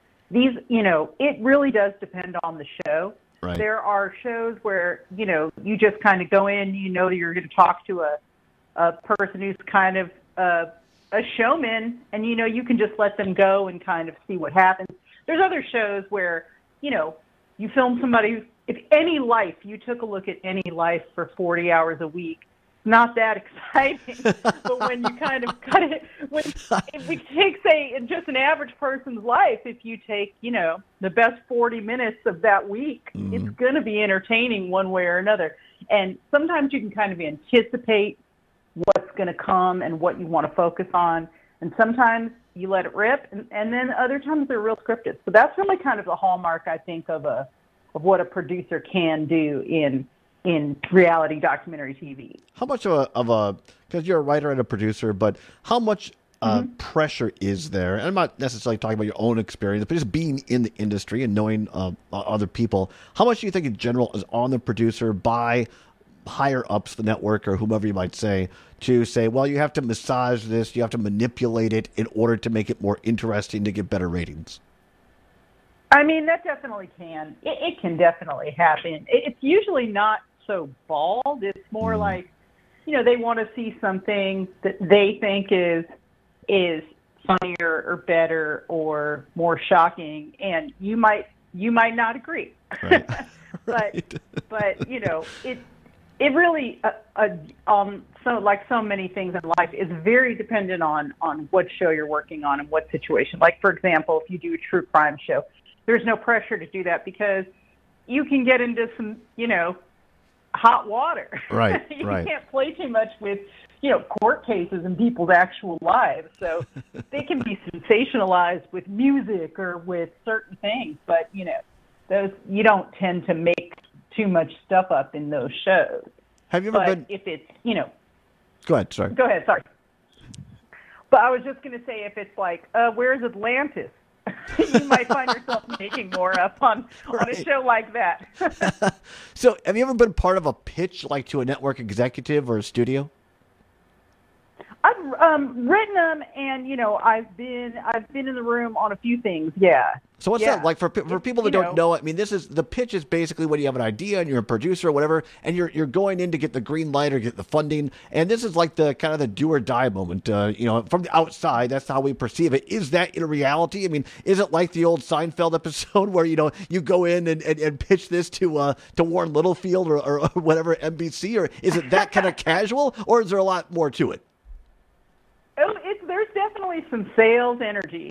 S20: it really does depend on the show. Right. There are shows where, you just kind of go in, you're going to talk to a person who's kind of a showman, and, you can just let them go and kind of see what happens. There's other shows where, you film somebody if you took a look at Any Life for 40 hours a week, not that exciting. But when you kind of cut it, if we take, say, just an average person's life, if you take, the best 40 minutes of that week, it's going to be entertaining one way or another. And sometimes you can kind of anticipate what's going to come and what you want to focus on. And sometimes you let it rip, and then other times they're real scripted. So that's really kind of the hallmark, I think, of what a producer can do in reality documentary TV.
S9: How much of a because you're a writer and a producer, but how much pressure is there? And I'm not necessarily talking about your own experience, but just being in the industry and knowing other people. How much do you think in general is on the producer by higher ups, the network or whomever you might say, to say, well, you have to massage this, you have to manipulate it in order to make it more interesting to get better ratings?
S20: I mean, that definitely can. It can definitely happen. It's usually not so bald. It's more like, they want to see something that they think is funnier or better or more shocking, and you might not agree. Right. but it really so many things in life is very dependent on what show you're working on and what situation. Like, for example, if you do a true crime show, there's no pressure to do that because you can get into some, hot water.
S9: Right,
S20: you can't play too much with, court cases and people's actual lives. So they can be sensationalized with music or with certain things, but, those you don't tend to make too much stuff up in those shows.
S9: Have you ever been?
S20: If it's,
S9: Go ahead. Sorry.
S20: Go ahead. Sorry. But I was just going to say, if it's like, where's Atlantis? You might find yourself making more up on a show like that.
S9: So, have you ever been part of a pitch, like to a network executive or a studio?
S20: I've written them, and I've been in the room on a few things. Yeah.
S9: So what's that like for people that don't know? I mean, the pitch is basically when you have an idea and you're a producer or whatever, and you're going in to get the green light or get the funding, and this is like the kind of the do or die moment. From the outside, that's how we perceive it. Is that in reality? I mean, is it like the old Seinfeld episode where you go in and pitch this to Warren Littlefield or whatever NBC, or is it that kind of casual, or is there a lot more to it?
S20: Oh, there's definitely some sales energy.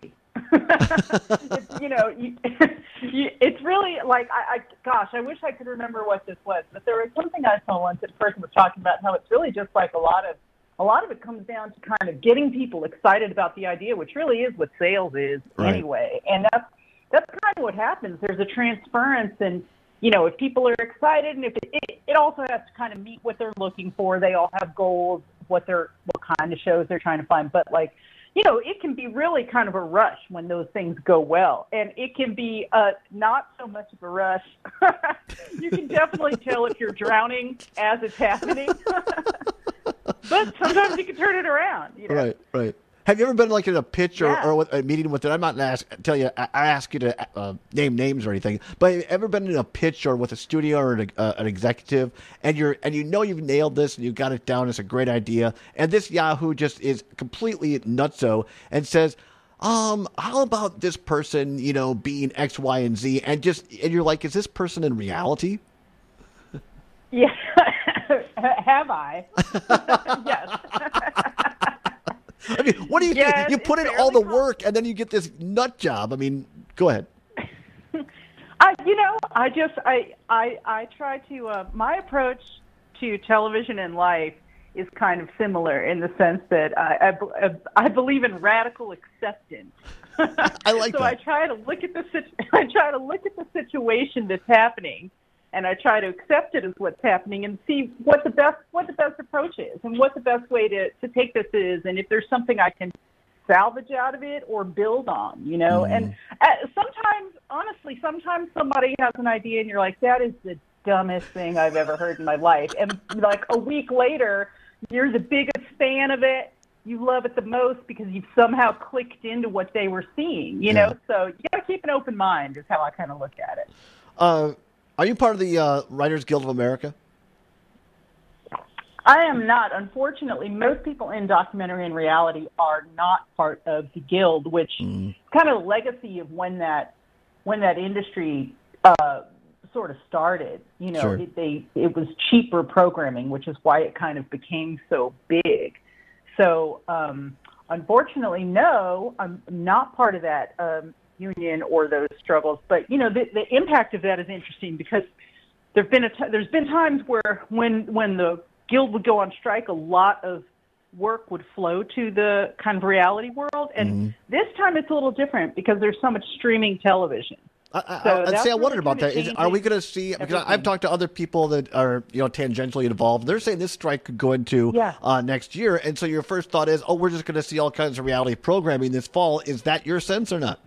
S20: It's really like, I wish I could remember what this was, but there was something I saw once that a person was talking about how it's really just like a lot of it comes down to kind of getting people excited about the idea, which really is what sales is anyway. And that's kind of what happens. There's a transference, and if people are excited, and if it also has to kind of meet what they're looking for. They all have goals, what kind of shows they're trying to find. But it can be really kind of a rush when those things go well. And it can be not so much of a rush. You can definitely tell if you're drowning as it's happening. But sometimes you can turn it around.
S9: Right. Have you ever been like in a pitch or a meeting with it? I'm not going to ask you to name names or anything, but have you ever been in a pitch or with a studio or an executive, and you've nailed this and you've got it down, it's a great idea, and this Yahoo just is completely nutso and says, how about this person, being X, Y, and Z, and you're like, is this person in reality?
S20: Yeah. Have I? Yes.
S9: I mean, what do you think? You put in all the work, and then you get this nut job. I mean, go ahead.
S20: I try to. My approach to television and life is kind of similar in the sense that I believe in radical acceptance.
S9: I like that.
S20: So I try to look at the situation that's happening, and I try to accept it as what's happening and see what the best approach is and what the best way to take this is, and if there's something I can salvage out of it or build on, And sometimes somebody has an idea and you're like, that is the dumbest thing I've ever heard in my life. And like a week later, you're the biggest fan of it. You love it the most because you've somehow clicked into what they were seeing, So you got to keep an open mind is how I kind of look at it.
S9: Are you part of the Writers Guild of America?
S20: I am not. Unfortunately, most people in documentary and reality are not part of the Guild, which kind of the legacy of when that industry sort of started.
S9: Sure.
S20: It was cheaper programming, which is why it kind of became so big. So, unfortunately, no, I'm not part of that union or those struggles. But the impact of that is interesting because there's been times where when the Guild would go on strike, a lot of work would flow to the kind of reality world, and this time it's a little different because there's so much streaming television.
S9: I wondered about that. Are we going to see? Because I've talked to other people that are tangentially involved. They're saying this strike could go into next year, and so your first thought is, we're just going to see all kinds of reality programming this fall. Is that your sense or not?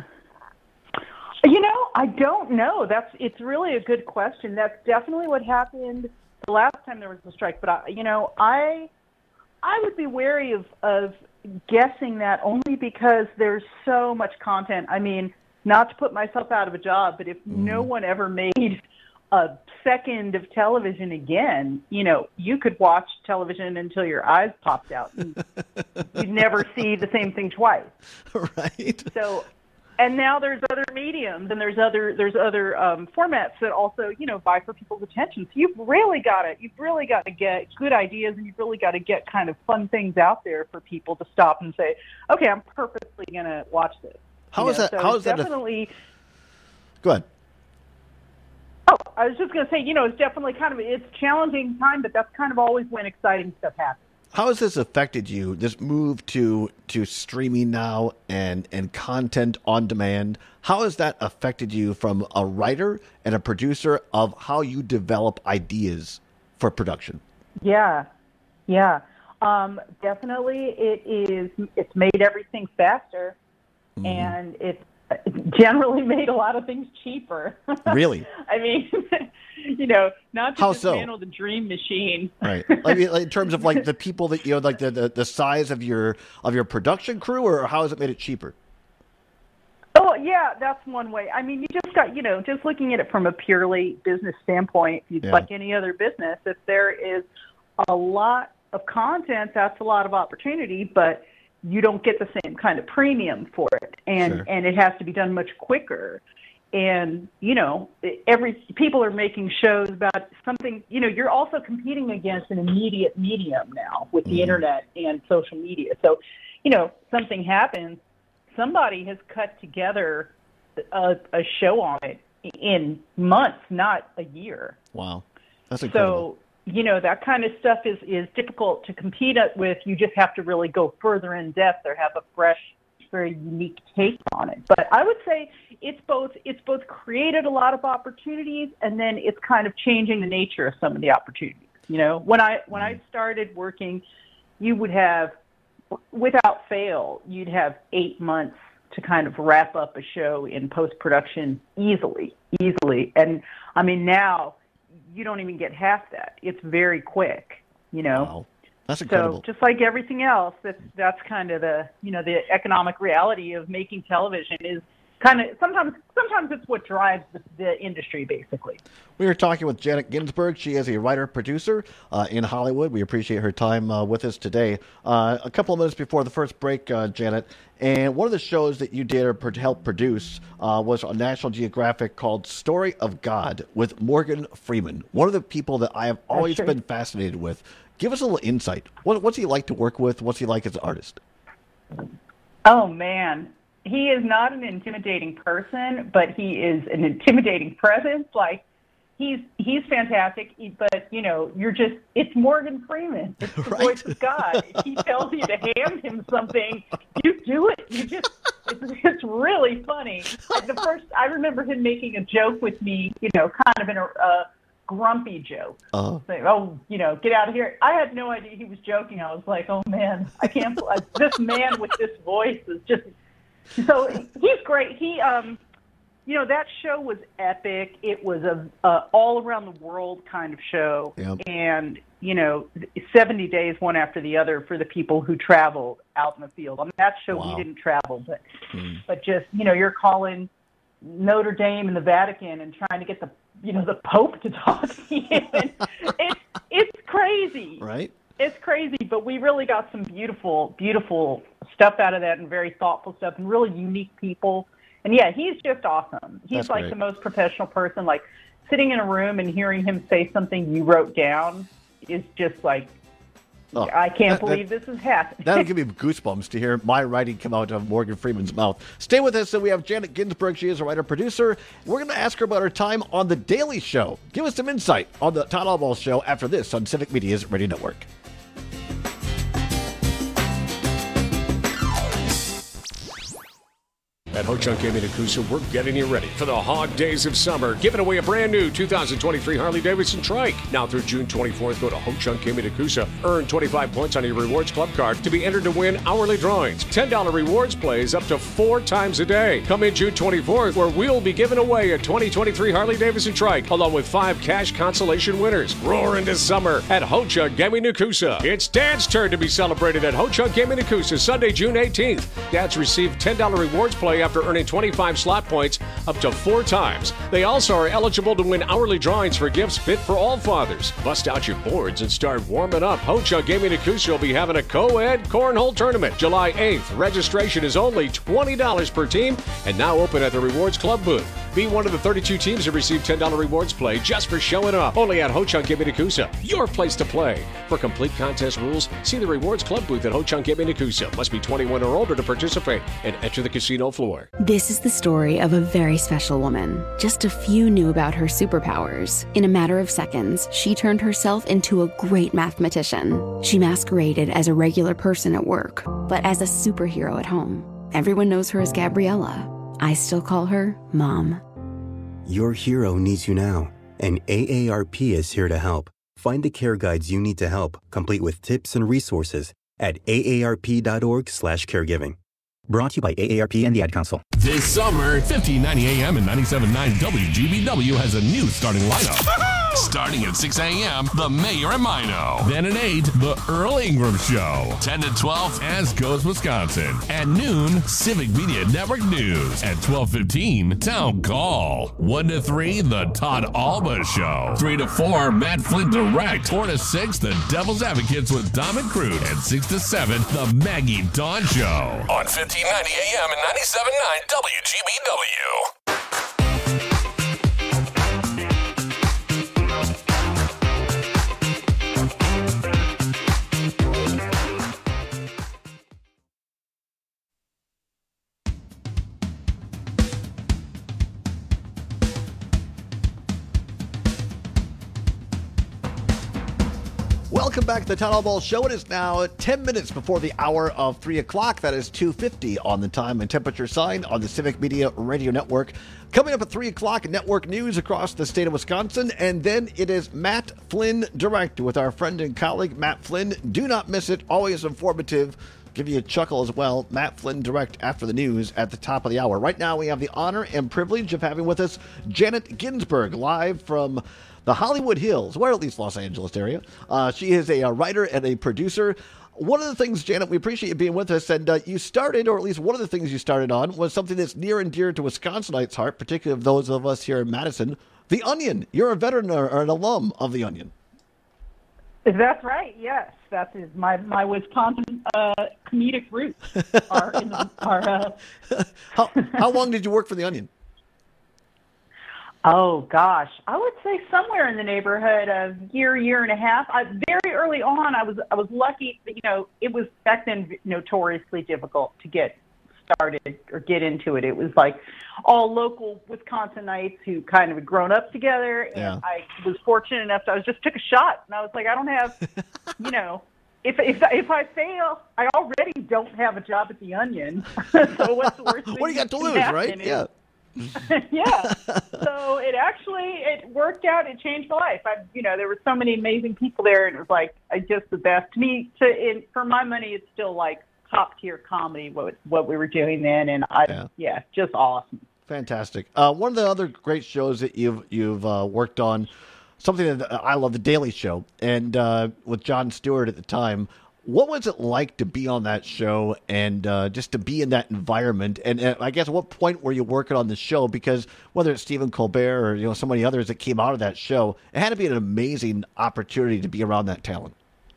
S20: I don't know. It's really a good question. That's definitely what happened the last time there was a strike. But I would be wary of guessing that only because there's so much content. I mean, not to put myself out of a job, but if no one ever made a second of television again, you could watch television until your eyes popped out. And you'd never see the same thing twice.
S9: Right.
S20: So. And now there's other mediums and there's other formats that also vie for people's attention. So you've really got to get good ideas, and you've really got to get kind of fun things out there for people to stop and say, okay, I'm purposely going to watch this.
S9: How is that?
S20: So
S9: how is
S20: definitely?
S9: Go ahead.
S20: Oh, I was just going to say, it's definitely it's a challenging time, but that's kind of always when exciting stuff happens.
S9: How has this affected you, this move to streaming now and content on demand? How has that affected you from a writer and a producer of how you develop ideas for production?
S20: Yeah. Definitely, it's made everything faster, and it's generally made a lot of things cheaper.
S9: Really?
S20: I mean, not to dismantle the dream machine.
S9: Right. I mean, in terms of like the people that like the size of your production crew, or how has it made it cheaper?
S20: Oh, yeah, that's one way. I mean, you just got, just looking at it from a purely business standpoint, like any other business, if there is a lot of content, that's a lot of opportunity, but you don't get the same kind of premium for it. And it has to be done much quicker. And, people are making shows about something, you're also competing against an immediate medium now with the internet and social media. So, something happens, somebody has cut together a show on it in months, not a year.
S9: Wow. That's incredible.
S20: So, that kind of stuff is difficult to compete with. You just have to really go further in depth or have a fresh, very unique take on it. But I would say it's both created a lot of opportunities, and then it's kind of changing the nature of some of the opportunities. When I started working, you would have, without fail, you'd have 8 months to kind of wrap up a show in post-production easily. And I mean, now you don't even get half that. It's very quick,
S9: Wow. That's incredible.
S20: So just like everything else, that's kind of the economic reality of making television is kind of sometimes it's what drives the industry, basically.
S9: We are talking with Janet Ginsburg. She is a writer-producer in Hollywood. We appreciate her time with us today. A couple of minutes before the first break, Janet, and one of the shows that you did or helped produce was on National Geographic called Story of God with Morgan Freeman, one of the people that I have always been fascinated with. Give us a little insight. What's he like to work with? What's he like as an artist?
S20: Oh, man. He is not an intimidating person, but he is an intimidating presence. Like, he's fantastic, but, it's Morgan Freeman. It's the voice of God. If he tells you to hand him something, you do it. It's really funny. I remember him making a joke with me, kind of in a grumpy joke. Saying, get out of here. I had no idea he was joking. I was like, oh, man, I can't. This man with this voice is just. So he's great. He, that show was epic. It was a all around the world kind of show. Yep. And, 70 days one after the other for the people who traveled out in the field. On that show, we didn't travel, but just, you're calling Notre Dame and the Vatican and trying to get the Pope to talk to you. And it's crazy. Right. It's crazy, but we really got some beautiful, beautiful stuff out of that and very thoughtful stuff and really unique people. And, yeah, he's just awesome. He's like the most professional person. Like, sitting in a room and hearing him say something you wrote down is just like, I can't believe this is happening.
S9: That'll give me goosebumps to hear my writing come out of Morgan Freeman's mouth. Stay with us. So we have Janet Ginsburg. She is a writer-producer. We're going to ask her about her time on The Daily Show. Give us some insight on the Todd Albaugh Show after this on Civic Media's Radio Network.
S21: At Ho-Chunk Gaming in Coosa, we're getting you ready for the hog days of summer, giving away a brand new 2023 Harley-Davidson trike. Now through June 24th, go to Ho-Chunk Gaming in Coosa. Earn 25 points on your Rewards Club card to be entered to win hourly drawings. $10 rewards plays up to 4 times a day. Come in June 24th, where we'll be giving away a 2023 Harley-Davidson trike, along with 5 cash consolation winners. Roar into summer at Ho-Chunk Gaming in Coosa. It's Dad's turn to be celebrated at Ho-Chunk Gaming in Coosa, Sunday, June 18th. Dads receive $10 rewards play after earning 25 slot points up to 4 times. They also are eligible to win hourly drawings for gifts fit for all fathers. Bust out your boards and start warming up. Ho-Chunk Gaming in Coosa will be having a co-ed cornhole tournament July 8th. Registration is only $20 per team and now open at the Rewards Club booth. Be one of the 32 teams that receive $10 rewards play just for showing up. Only at Ho-Chunk Gaming in Coosa, your place to play. For complete contest rules, see the Rewards Club booth at Ho-Chunk Gaming in Coosa. Must be 21 or older to participate and enter the casino floor.
S11: This is the story of a very special woman. Just a few knew about her superpowers. In a matter of seconds, she turned herself into a great mathematician. She masqueraded as a regular person at work, but as a superhero at home. Everyone knows her as Gabriella. I still call her Mom.
S12: Your hero needs you now, and AARP is here to help. Find the care guides you need to help, complete with tips and resources at aarp.org/caregiving. Brought to you by AARP and the Ad Council.
S8: This summer, 1590 AM and 97.9 WGBW has a new starting lineup. Starting at 6 a.m., The Mayor and Mino. Then at 8, The Earl Ingram Show. 10 to 12, As Goes Wisconsin. At noon, Civic Media Network News. At 12:15, Town Call. 1 to 3, The Todd Alba Show. 3 to 4, Matt Flynn Direct. 4 to 6, The Devil's Advocates with Dom and Crude. And 6 to 7, The Maggie Dawn Show. On 1590 AM and 97.9 WGBW.
S9: Welcome back to the Town Hall Ball Show. It is now 10 minutes before the hour of 3 o'clock. That is 2:50 on the time and temperature sign on the Civic Media Radio Network. Coming up at 3 o'clock, network news across the state of Wisconsin. And then it is Matt Flynn Direct with our friend and colleague, Matt Flynn. Do not miss it. Always informative. Give you a chuckle as well. Matt Flynn Direct after the news at the top of the hour. Right now, we have the honor and privilege of having with us Janet Ginsburg, live from the Hollywood Hills, or at least Los Angeles area. She is a writer and a producer. One of the things, Janet, we appreciate you being with us, and you started, or at least one of the things you started on, was something that's near and dear to Wisconsinites' heart, particularly of those of us here in Madison, The Onion. You're a veteran or an alum of The Onion.
S20: That's right, yes. That is my Wisconsin comedic roots.
S9: How long did you work for The Onion?
S20: Oh gosh, I would say somewhere in the neighborhood of year and a half. Very early on, I was lucky that, it was back then notoriously difficult to get started or get into it. It was like all local Wisconsinites who kind of had grown up together, and yeah. I was fortunate enough to, I just took a shot, and I was like, I don't have, if I fail, I already don't have a job at The Onion. So what's the worst thing?
S9: What do you got to lose, right? Yeah.
S20: Yeah. So it worked out. It changed my life. There were so many amazing people there, and it was like just the best. To me, for my money, it's still like top tier comedy. What we were doing then, and just awesome.
S9: Fantastic. One of the other great shows that you've worked on, something that I love, The Daily Show, and with Jon Stewart at the time. What was it like to be on that show and just to be in that environment? And I guess at what point were you working on the show? Because whether it's Stephen Colbert or so many others that came out of that show, it had to be an amazing opportunity to be around that talent.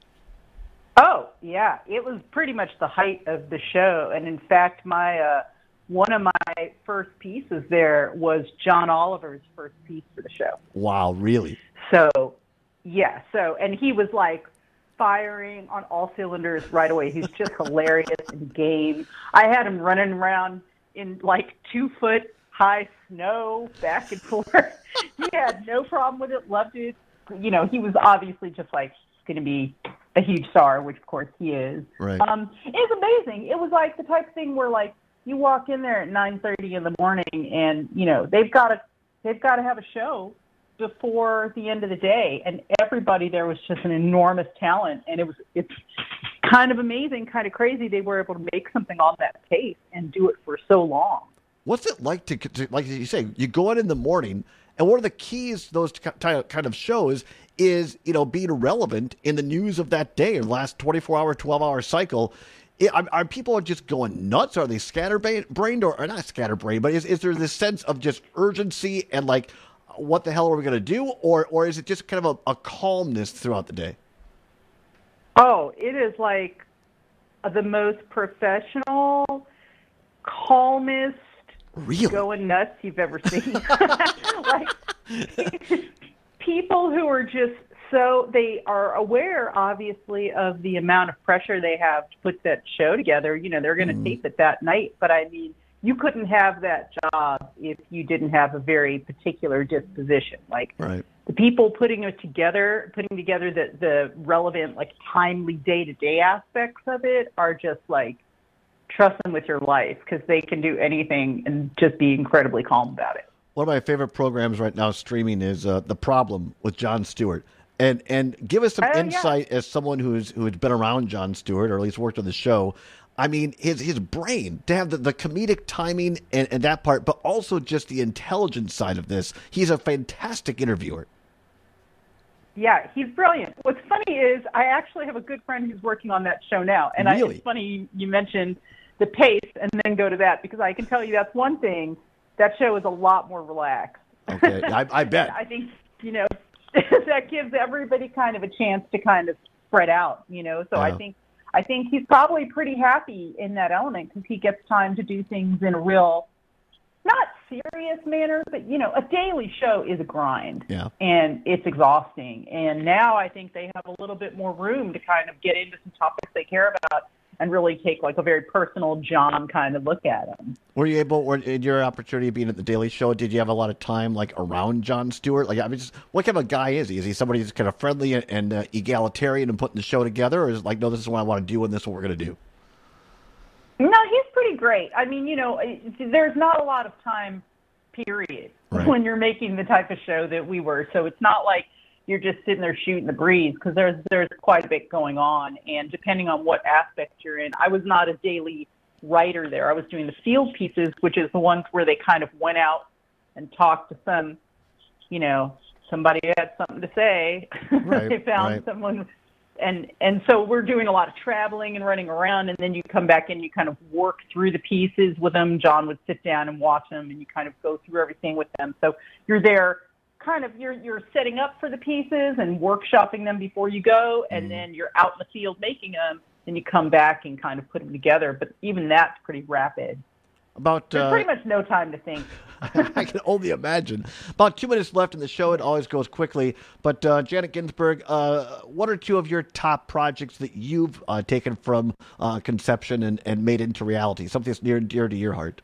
S20: Oh yeah, it was pretty much the height of the show. And in fact, my one of my first pieces there was John Oliver's first piece for the show.
S9: Wow, really?
S20: So yeah, and he was like firing on all cylinders right away. He's just hilarious and game. I had him running around in like 2-foot high snow back and forth. He had no problem with it, loved it. He was obviously just like going to be a huge star, which of course he is.
S9: Right.
S20: It was amazing. It was like the type of thing where like you walk in there at 9:30 in the morning and they've got to have a show before the end of the day, and everybody there was just an enormous talent, and it's kind of amazing, kind of crazy they were able to make something on that pace and do it for so long.
S9: What's it like to like you say, you go in the morning, and one of the keys to those kind of shows is being relevant in the news of that day, or the last 24-hour, 12-hour cycle. Are people just going nuts? Are they scatterbrained, or not scatterbrained, but is there this sense of just urgency and like, what the hell are we going to do? Or is it just kind of a calmness throughout the day?
S20: Oh, it is like the most professional, calmest,
S9: really?
S20: Going nuts you've ever seen. Like people who are just they are aware, obviously, of the amount of pressure they have to put that show together. They're going to tape it that night, but I mean, you couldn't have that job if you didn't have a very particular disposition. Like
S9: right.
S20: The people putting together the relevant, like timely day-to-day aspects of it are just like, trust them with your life, because they can do anything and just be incredibly calm about it.
S9: One of my favorite programs right now streaming is The Problem with Jon Stewart. And give us some insight as someone who's been around Jon Stewart, or at least worked on the show. I mean, his brain, to have the comedic timing and that part, but also just the intelligence side of this. He's a fantastic interviewer.
S20: Yeah, he's brilliant. What's funny is I actually have a good friend who's working on that show now. And
S9: Really?
S20: It's funny you mentioned the pace and then go to that, because I can tell you that's one thing. That show is a lot more relaxed.
S9: Okay, I bet.
S20: I think, that gives everybody kind of a chance to kind of spread out, So I think he's probably pretty happy in that element, because he gets time to do things in a real, not serious manner, but, a daily show is a grind.
S9: Yeah.
S20: And it's exhausting. And now I think they have a little bit more room to kind of get into some topics they care about and really take like a very personal Jon kind of look at them.
S9: Were you able, or in your opportunity of being at the Daily Show, did you have a lot of time like around Jon Stewart? Like, I mean, just what kind of a guy is he? Is he somebody who's kind of friendly and egalitarian and putting the show together, or is it like, no, this is what I want to do and this is what we're going to do?
S20: No, he's pretty great. I mean, there's not a lot of time, period, when you're making the type of show that we were. So it's not like you're just sitting there shooting the breeze, because there's quite a bit going on. And depending on what aspect you're in, I was not a daily writer there. I was doing the field pieces, which is the ones where they kind of went out and talked to some, somebody who had something to say. They found someone. And so we're doing a lot of traveling and running around, and then you come back and you kind of work through the pieces with them. Jon would sit down and watch them, and you kind of go through everything with them. So you're there kind of, you're setting up for the pieces and workshopping them before you go, and then you're out in the field making them, and you come back and kind of put them together. But even that's pretty rapid. There's pretty much no time to think.
S9: I can only imagine. About 2 minutes left in the show. It always goes quickly. But Janet Ginsburg, what are two of your top projects that you've taken from conception and made into reality? Something that's near and dear to your heart.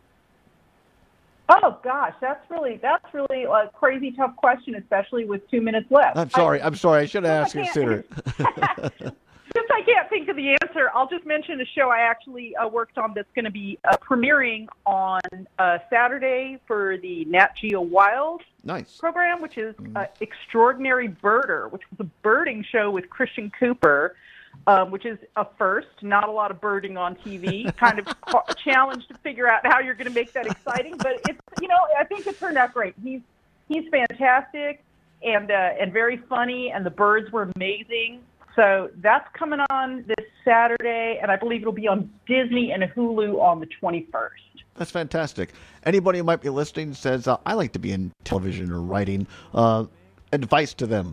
S20: Oh gosh, that's really a crazy tough question, especially with 2 minutes left.
S9: I'm sorry. I should have asked you sooner.
S20: Since I can't think of the answer, I'll just mention a show I actually worked on that's going to be premiering on Saturday for the Nat Geo Wild program, which is Extraordinary Birder, which was a birding show with Christian Cooper, which is a first. Not a lot of birding on TV. Kind of a challenge to figure out how you're going to make that exciting, but it's I think it turned out great. He's fantastic and very funny, and the birds were amazing. So that's coming on this Saturday, and I believe it'll be on Disney and Hulu on the 21st.
S9: That's fantastic. Anybody who might be listening says, I like to be in television or writing. Advice to them.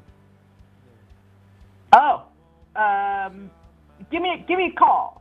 S20: Give me a call.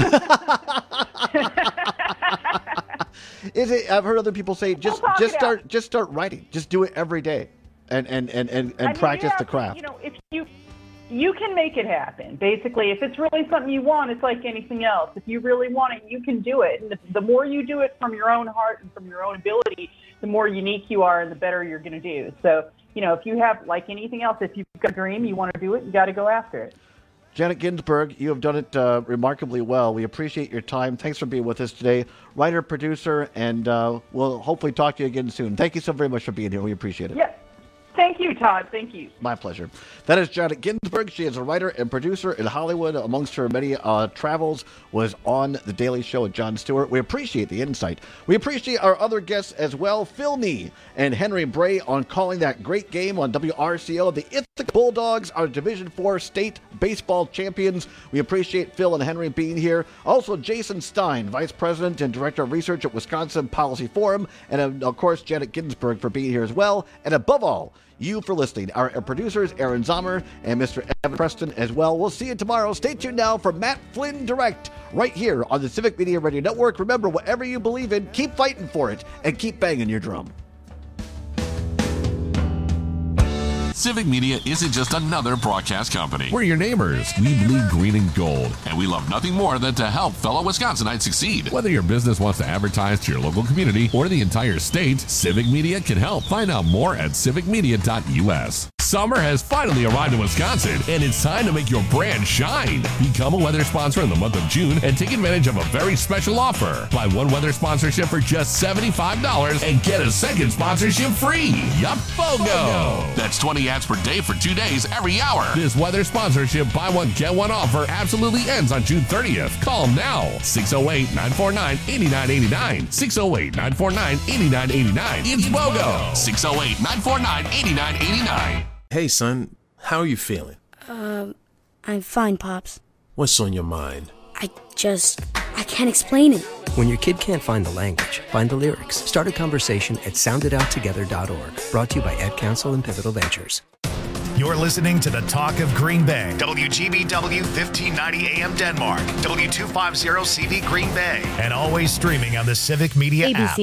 S9: I've heard other people say, just start writing. Just do it every day and practice the craft.
S20: If you can make it happen. Basically, if it's really something you want, it's like anything else. If you really want it, you can do it. And the more you do it from your own heart and from your own ability, the more unique you are and the better you're going to do. So, if you have, like anything else, if you've got a dream, you want to do it, you got to go after it.
S9: Janet Ginsburg, you have done it remarkably well. We appreciate your time. Thanks for being with us today. Writer, producer, and we'll hopefully talk to you again soon. Thank you so very much for being here. We appreciate it.
S20: Yes. Thank you, Todd. Thank you.
S9: My pleasure. That is Janet Ginsburg. She is a writer and producer in Hollywood. Amongst her many travels was on The Daily Show with Jon Stewart. We appreciate the insight. We appreciate our other guests as well, Phil Nee and Henry Bray, on calling that great game on WRCO. The Ithaca Bulldogs are Division IV state baseball champions. We appreciate Phil and Henry being here. Also, Jason Stein, Vice President and Director of Research at Wisconsin Policy Forum. And, of course, Janet Ginsburg for being here as well. And above all, you for listening. Our producers, Aaron Zomer and Mr. Evan Preston as well. We'll see you tomorrow. Stay tuned now for Matt Flynn Direct right here on the Civic Media Radio Network. Remember, whatever you believe in, keep fighting for it and keep banging your drum.
S8: Civic Media isn't just another broadcast company. We're your neighbors. We bleed green and gold. And we love nothing more than to help fellow Wisconsinites succeed. Whether your business wants to advertise to your local community or the entire state, Civic Media can help. Find out more at civicmedia.us. Summer has finally arrived in Wisconsin, and it's time to make your brand shine. Become a weather sponsor in the month of June and take advantage of a very special offer. Buy one weather sponsorship for just $75 and get a second sponsorship free. Yup, BOGO. That's 20 ads per day for 2 days every hour. This weather sponsorship buy one, get one offer absolutely ends on June 30th. Call them now. 608-949-8989. 608-949-8989. It's BOGO. 608-949-8989.
S4: Hey, son, how are you feeling?
S22: I'm fine, Pops.
S4: What's on your mind?
S22: I can't explain it.
S23: When your kid can't find the language, find the lyrics. Start a conversation at sounditouttogether.org. Brought to you by Ad Council and Pivotal Ventures.
S1: You're listening to the Talk of Green Bay. WGBW 1590 AM Denmark. W250 CV Green Bay. And always streaming on the Civic Media app.